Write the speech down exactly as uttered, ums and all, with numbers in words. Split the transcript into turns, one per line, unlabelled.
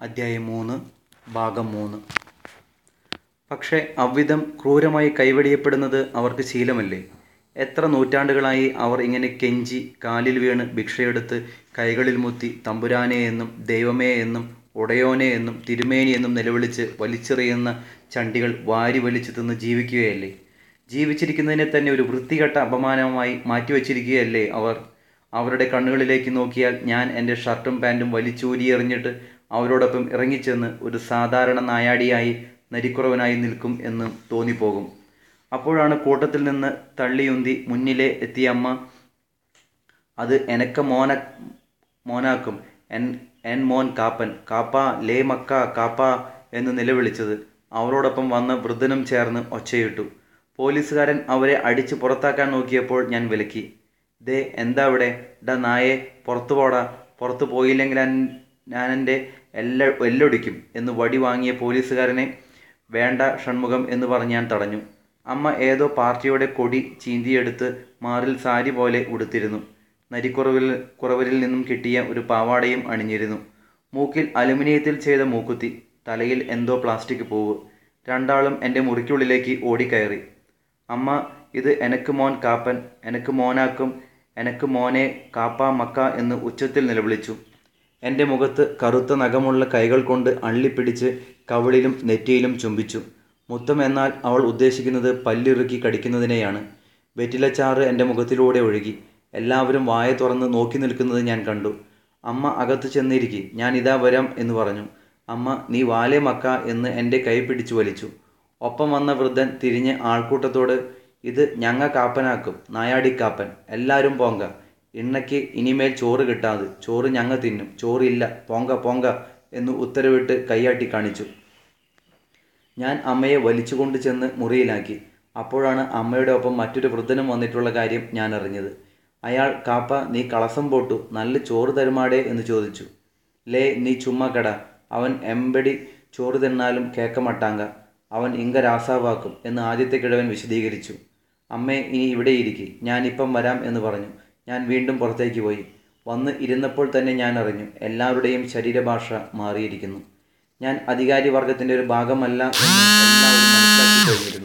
അദ്ധ്യായം മൂന്ന് ഭാഗം മൂന്ന്. പക്ഷേ അவ்விധം ക്രൂരമായി കൈവെടിയപ്പെടുന്നത് അവർക്ക് ശീലമല്ലേ? എത്ര നൂറ്റാണ്ടുകളായി അവർ ഇങ്ങനെ കെഞ്ചി കാലിൽ വീണ് ഭിക്ഷയെടുത്ത് കൈകളിൽ മുത്തി തമ്പുരാനെ എന്നും ദൈവമേ എന്നും ഉടയോനെ എന്നും തിരുമേനി എന്നും നിലവിളിച്ച് വലിച്ചെറിയുന്ന ചണ്ടികൾ വാരി വലിച്ചു തിന്ന് ജീവിക്കുകയല്ലേ? ജീവിച്ചിരിക്കുന്നതിനെ തന്നെ ഒരു വൃത്തികെട്ട അപമാനമായി മാറ്റിവെച്ചിരിക്കുകയല്ലേ അവർ? അവരുടെ കണ്ണുകളിലേക്ക് നോക്കിയാൽ ഞാൻ എൻ്റെ ഷർട്ടും പാൻറ്റും വലിച്ചൂരിയെറിഞ്ഞിട്ട് അവരോടൊപ്പം ഇറങ്ങിച്ചെന്ന് ഒരു സാധാരണ നായാടിയായി നരിക്കുറവനായി നിൽക്കും എന്ന് തോന്നിപ്പോകും. അപ്പോഴാണ് കൂട്ടത്തിൽ നിന്ന് തള്ളിയുന്തി മുന്നിലെ എത്തിയ അമ്മ അത് എനക്ക മോന മോനാക്കും എൻ എൻ മോൻ കാപ്പൻ കാപ്പാ ലേ മക്ക കാപ്പാ എന്ന് നിലവിളിച്ചത്. അവരോടൊപ്പം വന്ന വൃദ്ധനും ചേർന്ന് ഒച്ചയിട്ടു. പോലീസുകാരൻ അവരെ അടിച്ച് പുറത്താക്കാൻ നോക്കിയപ്പോൾ ഞാൻ വിലക്കി. ദേ എന്താ ഇവിടെ? ഡാ നായെ, പുറത്തു പോടാ, പുറത്തു പോയില്ലെങ്കിൽ ഞാനെൻ്റെ എല്ലാ എല്ലൊടിക്കും എന്ന് വടി വാങ്ങിയ പോലീസുകാരനെ വേണ്ട ഷൺമുഖം എന്ന് പറഞ്ഞ് ഞാൻ തടഞ്ഞു. അമ്മ ഏതോ പാർട്ടിയുടെ കൊടി ചീന്തിയെടുത്ത് മാറിൽ സാരി പോലെ ഉടുത്തിരുന്നു. നരിക്കുറവിൽ കുറവരിൽ നിന്നും കിട്ടിയ ഒരു പാവാടയും അണിഞ്ഞിരുന്നു. മൂക്കിൽ അലുമിനിയത്തിൽ ചെയ്ത മൂക്കുത്തി, തലയിൽ എന്തോ പ്ലാസ്റ്റിക് പൂവ്. രണ്ടാളും എൻ്റെ മുറിക്കുള്ളിലേക്ക് ഓടിക്കയറി. അമ്മ ഇത് എനക്ക് മോൻ കാപ്പൻ, എനക്ക് മോനാക്കും, എനക്ക് മോനെ കാപ്പാ മക്ക എന്ന് ഉച്ചത്തിൽ നിലവിളിച്ചു. എൻ്റെ മുഖത്ത് കറുത്ത നഖമുള്ള കൈകൾ കൊണ്ട് അള്ളിപ്പിടിച്ച് കവിളിലും നെറ്റിയിലും ചുംബിച്ചു. മുത്തം എന്നാൽ അവൾ ഉദ്ദേശിക്കുന്നത് പല്ലിറുക്കി കടിക്കുന്നതിനെയാണ്. വെറ്റിലച്ചാറ് എൻ്റെ മുഖത്തിലൂടെ ഒഴുകി. എല്ലാവരും വായ തുറന്ന് നോക്കി നിൽക്കുന്നത് ഞാൻ കണ്ടു. അമ്മ അകത്ത് ചെന്നിരിക്കി, ഞാൻ ഇതാ വരാം എന്ന് പറഞ്ഞു. അമ്മ നീ വാലേ മക്ക എന്ന് എൻ്റെ കൈ പിടിച്ചു വലിച്ചു. ഒപ്പം വന്ന വൃദ്ധൻ തിരിഞ്ഞ് ആൾക്കൂട്ടത്തോട് ഇത് ഞങ്ങ കാപ്പനാക്കും, നായാടിക്കാപ്പൻ, എല്ലാവരും പോങ്ക, ഇണ്ണയ്ക്ക് ഇനിമേൽ ചോറ് കിട്ടാതെ, ചോറ് ഞങ്ങ തിന്നും, ചോറില്ല, പോങ്ക പോങ്ക എന്ന് ഉത്തരവിട്ട് കൈയാട്ടി കാണിച്ചു. ഞാൻ അമ്മയെ വലിച്ചുകൊണ്ട് ചെന്ന് മുറിയിലാക്കി. അപ്പോഴാണ് അമ്മയുടെ ഒപ്പം മറ്റൊരു വൃദ്ധനും വന്നിട്ടുള്ള കാര്യം ഞാൻ അറിഞ്ഞത്. അയാൾ കാപ്പ നീ കളസം പോട്ടു, നല്ല ചോറ് തരുമാടേ എന്ന് ചോദിച്ചു. ലേ നീ ചുമ്മാ കട, അവൻ എമ്പടി ചോറ് തിന്നാലും കേക്ക മട്ടാങ്ക, അവൻ ഇങ്ക രാസാവാക്കും എന്ന് ആദ്യത്തെ കിഴവൻ വിശദീകരിച്ചു. അമ്മേ ഇനി ഇവിടെ ഇരിക്കി, ഞാനിപ്പം വരാം എന്ന് പറഞ്ഞു. ഞാൻ വീണ്ടും പുറത്തേക്ക് പോയി. വന്ന് ഇരുന്നപ്പോൾ തന്നെ ഞാൻ അറിഞ്ഞു എല്ലാവരുടെയും ശരീരഭാഷ മാറിയിരിക്കുന്നു. ഞാൻ അധികാരി വർഗത്തിൻ്റെ ഒരു ഭാഗമല്ല എന്ന് എല്ലാവരും മനസ്സിലാക്കി കഴിഞ്ഞിരുന്നു.